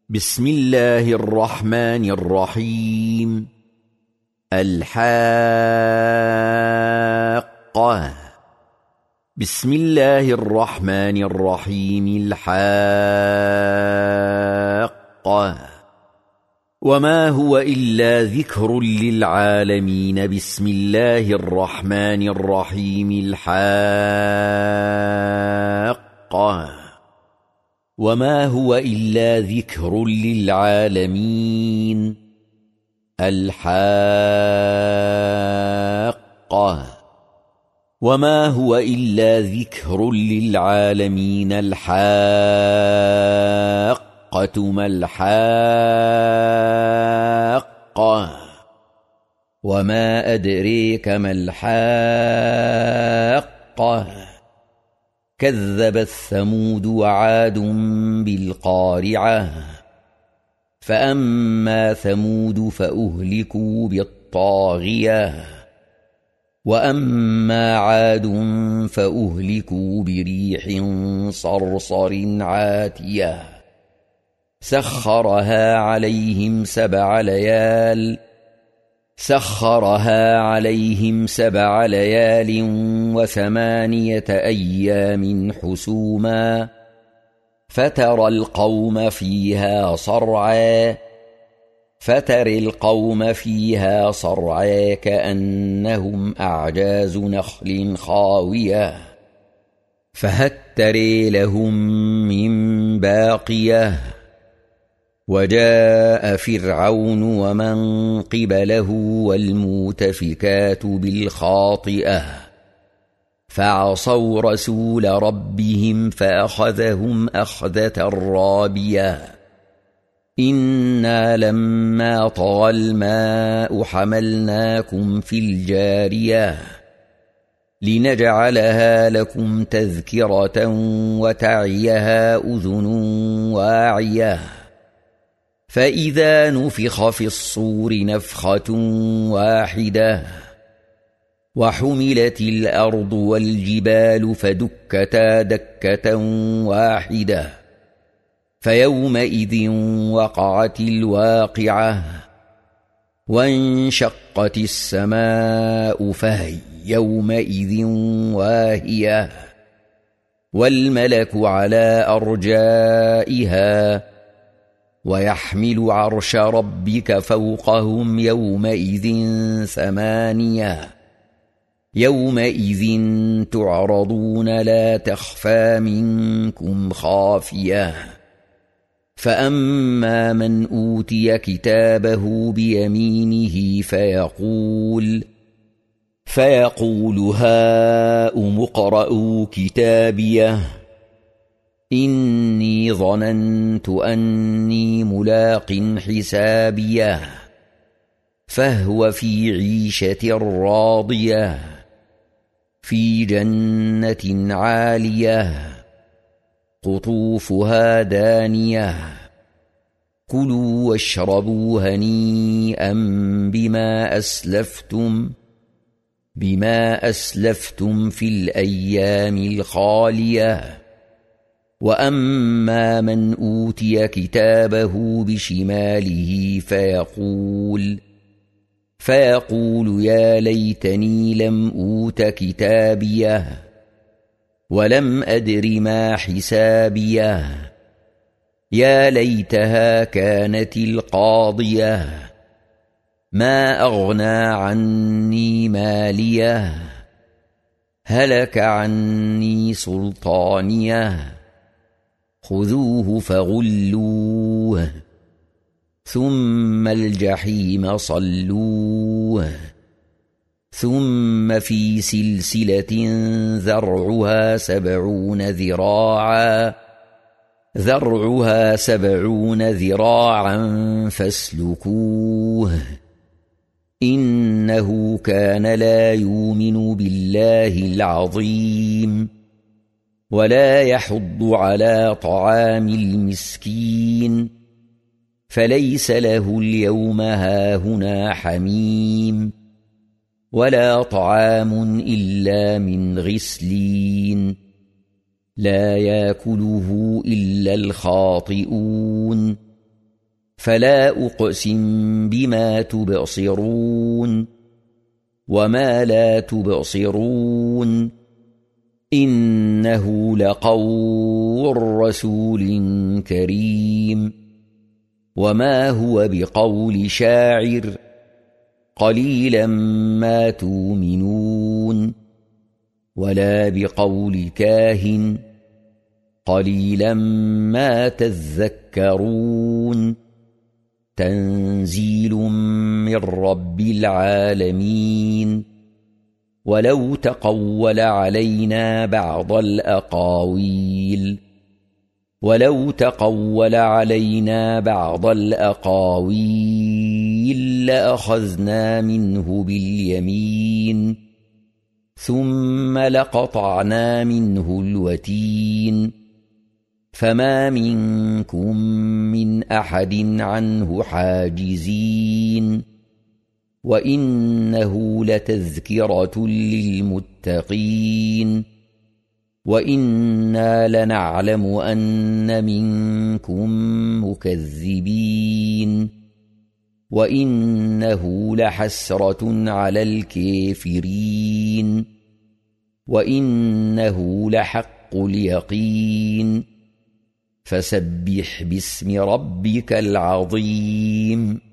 بسم الله الرحمن الرحيم. الحاقة. بسم الله الرحمن الرحيم. الحاقة. وما هو إلا ذكر للعالمين. بسم الله الرحمن الرحيم. الحاقة. وما هو إلا ذكر للعالمين. الحاقة. وما هو إلا ذكر للعالمين. الحاقة. ما الحاقة. وما أدريك ما الحاقة. كذبت ثمود وعاد بالقارعة. فأما ثمود فأهلكوا بالطاغية. وأما عاد فأهلكوا بريح صرصر عاتية. سخرها عليهم 7 ليال و8 أيام حسوما. فترى القوم فيها صرعى كأنهم أعجاز نخل خاوية. فهل ترى لهم من باقية. وجاء فرعون ومن قبله والمؤتفكات بالخاطئة. فعصوا رسول ربهم فأخذهم أخذة رابية. إنا لما طغى الماء حملناكم في الجارية لنجعلها لكم تذكرة وتعيها أذن واعية. فإذا نفخ في الصور نفخة واحدة. وحملت الأرض والجبال فدكتا دكة واحدة. فيومئذ وقعت الواقعة. وانشقت السماء فهي يومئذ واهية. والملك على أرجائها. ويحمل عرش ربك فوقهم يومئذ 8. يومئذ تعرضون لا تخفى منكم خافية. فأما من أوتي كتابه بيمينه فيقول هاؤم اقرءوا كتابيه إني ظننت أني ملاق حسابيه. فهو في عيشة راضية. في جنة عالية. قطوفها دانية. كلوا واشربوا هنيئا بما أسلفتم في الأيام الخالية. وأما من أوتي كتابه بشماله فيقول يا ليتني لم أوت كتابيه ولم أدر ما حسابيه. يا ليتها كانت القاضية. ما أغنى عني ماليه. هلك عني سلطانيه. خذوه فغلوه ثم الجحيم صلوه. ثم في سلسلة ذرعها 70 ذراعا فاسلكوه. إنه كان لا يؤمن بالله العظيم ولا يحض على طعام المسكين. فليس له اليوم هاهنا حميم ولا طعام إلا من غسلين. لا يأكله إلا الخاطئون فلا أقسم بما تبصرون وما لا تبصرون إنه لقول رسول كريم وما هو بقول شاعر قليلا ما تؤمنون ولا بقول كاهن قليلا ما تذكرون تنزيل من رب العالمين ولو تقول علينا بعض الأقاويل لأخذنا منه باليمين ثم لقطعنا منه الوتين فما منكم من أحد عنه حاجزين وإنه لتذكرة للمتقين وإنا لنعلم أن منكم مكذبين وإنه لحسرة على الكافرين وإنه لحق اليقين فسبح باسم ربك العظيم